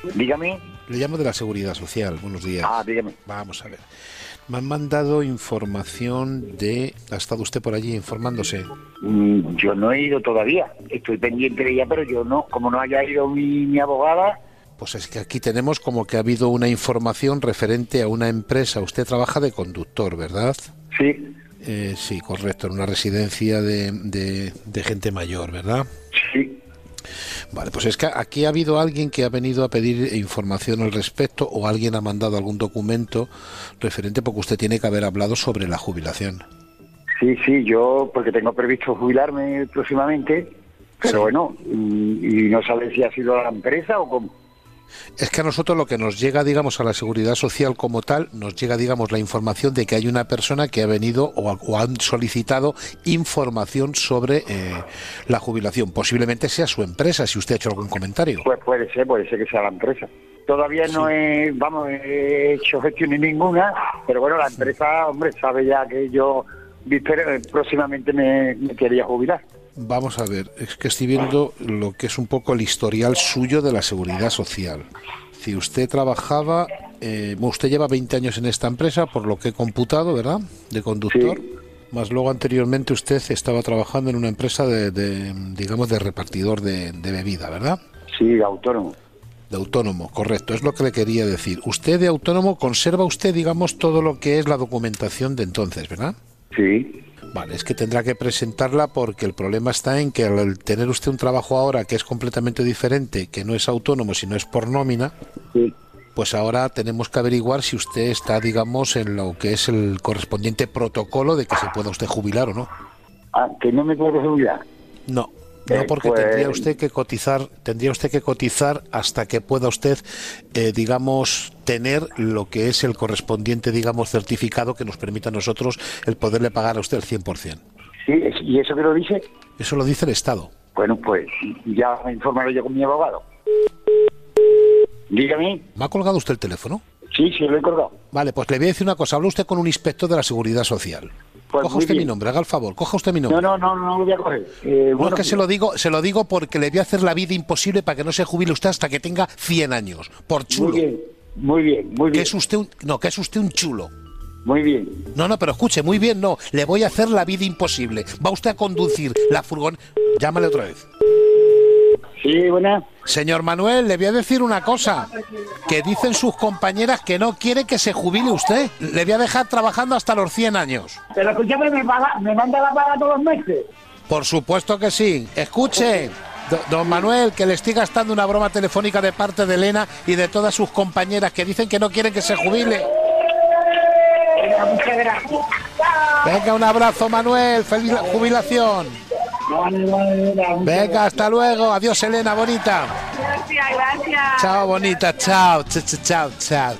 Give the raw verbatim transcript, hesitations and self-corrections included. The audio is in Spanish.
Dígame. Le llamo de la Seguridad Social. Buenos días. Ah, dígame. Vamos a ver. Me han mandado información de... ¿Ha estado usted por allí informándose? Mm, yo no he ido todavía. Estoy pendiente de ella, pero yo no. Como no haya ido mi, mi abogada... Pues es que aquí tenemos como que ha habido una información referente a una empresa. Usted trabaja de conductor, ¿verdad? Sí. Eh, sí, correcto. En una residencia de, de, de gente mayor, ¿verdad? Sí. Vale, pues es que aquí ha habido alguien que ha venido a pedir información al respecto, o alguien ha mandado algún documento referente, porque usted tiene que haber hablado sobre la jubilación. Sí, sí, yo porque tengo previsto jubilarme próximamente, pero Sí. bueno, y, y no sabe si ha sido la empresa o cómo. Es que a nosotros lo que nos llega, digamos, a la Seguridad Social como tal, nos llega, digamos, la información de que hay una persona que ha venido o, ha- o han solicitado información sobre eh, la jubilación. Posiblemente sea su empresa, si usted ha hecho algún comentario. Pues puede ser, puede ser que sea la empresa. Todavía no Sí. he, vamos, he hecho gestiones ninguna, pero bueno, la empresa, hombre, sabe ya que yo víspera- próximamente me, me quería jubilar. Vamos a ver, es que estoy viendo lo que es un poco el historial suyo de la Seguridad Social. Si usted trabajaba, eh, bueno, usted lleva veinte años en esta empresa, por lo que he computado, ¿verdad? De conductor. Sí. Más luego anteriormente usted estaba trabajando en una empresa de, de, digamos, de repartidor de, de bebida, ¿verdad? Sí, autónomo. De autónomo, correcto, es lo que le quería decir. Usted de autónomo conserva usted, digamos, todo lo que es la documentación de entonces, ¿verdad? Sí. Vale, es que tendrá que presentarla, porque el problema está en que al tener usted un trabajo ahora que es completamente diferente, que no es autónomo, sino es por nómina, Sí. pues ahora tenemos que averiguar si usted está, digamos, en lo que es el correspondiente protocolo de que se pueda usted jubilar o no. Ah, que no me puedo jubilar. No, no, Eh, porque pues- tendría usted que cotizar, tendría usted que cotizar hasta que pueda usted, eh, digamos, tener lo que es el correspondiente, digamos, certificado que nos permita a nosotros el poderle pagar a usted el cien por ciento. Sí, es- ¿y eso que lo dice? Eso lo dice el Estado. Bueno, pues ya me informaré yo con mi abogado. Dígame. ¿Me ha colgado usted el teléfono? Sí, sí, lo he colgado. Vale, pues le voy a decir una cosa. Habla usted con un inspector de la Seguridad Social. Pues Coja muy usted mi bien. nombre, haga el favor, coja usted mi nombre. No, no, no, no lo voy a coger. Eh, No, bueno, es que se lo digo, se lo digo porque le voy a hacer la vida imposible para que no se jubile usted hasta que tenga cien años. Por Muy chulo. bien, muy bien, muy Que bien. es usted un, no, que es usted un chulo. Muy bien. No, no, pero escuche, muy bien, no. Le voy a hacer la vida imposible. Va usted a conducir la furgoneta. Llámale otra vez. Sí, buena. Señor Manuel, le voy a decir una cosa. Que dicen sus compañeras que no quiere que se jubile usted. Le voy a dejar trabajando hasta los cien años. Pero escúchame, me, paga, me manda la paga todos los meses. Por supuesto que sí. Escuche, do- don Manuel, que le estoy gastando una broma telefónica de parte de Elena y de todas sus compañeras que dicen que no quieren que se jubile. Venga, muchas gracias. Venga, un abrazo, Manuel. Feliz la jubilación. Vale, vale, vale. Venga, hasta luego. Adiós, Elena, bonita. Gracias, gracias. Chao, bonita. Chao, chao, chao, chao.